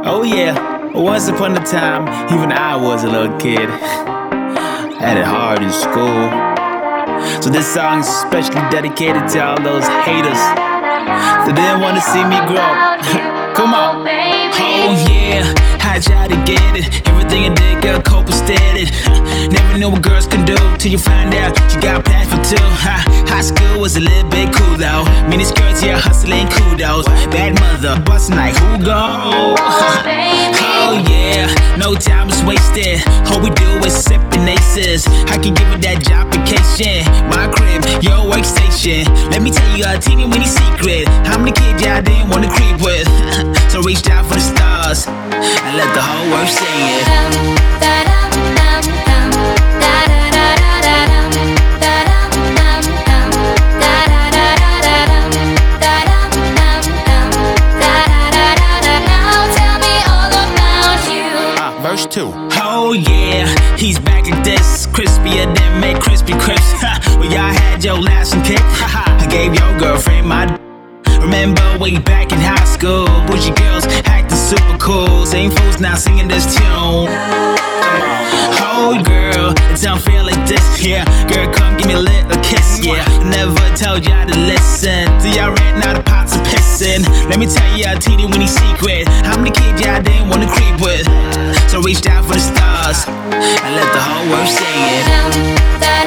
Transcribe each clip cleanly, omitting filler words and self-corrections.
Oh yeah, once upon a time, even I was a little kid. Had it hard in school. So this song is especially dedicated to all those haters that didn't want to see me grow. Come on. Oh yeah, I tried to get it. Everything I did, girl, copaceted. Never knew what girls can do till you find out you got plans for two. High school was a little bit cool though. Mini skirts, yeah, hustling kudos. Bad mother, bustin' like who go? Oh yeah, no time is wasted. All we do is sippin' aces. I can give her that job vacation. My crib, your workstation. Let me tell you a teeny weeny secret. How many kids y'all didn't wanna creep with? So reached out for the stars and let the whole world sing it. Verse 2. Oh yeah, he's back at this. Crispier than make crispy crisp. Well, y'all had your last one kick. I gave your girlfriend my remember way back in high school. Bougie girls acting super cool. Same fools now singing this tune. Oh girl, it's unfair like this. Yeah, girl, come give me a little kiss. Yeah, never told y'all to listen. See y'all ran out of pots of pissing. Let me tell you a teeny weeny secret. How many kids y'all didn't wanna creep with? So reached out for the stars and let the whole world sing it.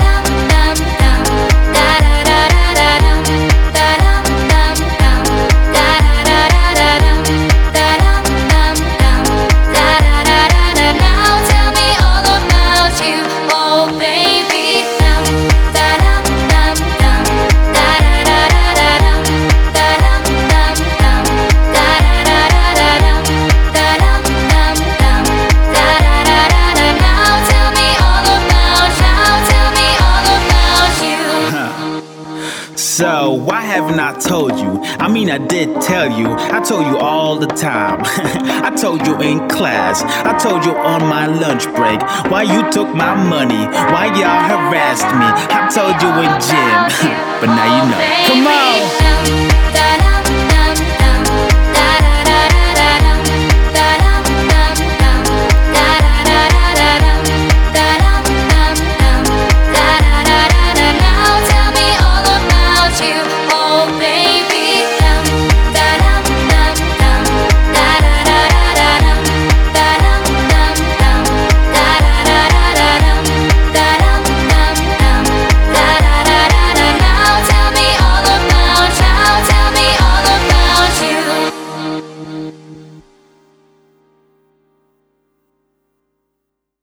So, why haven't I told you? I mean, I did tell you. I told you all the time. I told you in class. I told you on my lunch break. Why you took my money? Why y'all harassed me? I told you in gym. But now you know. Come on!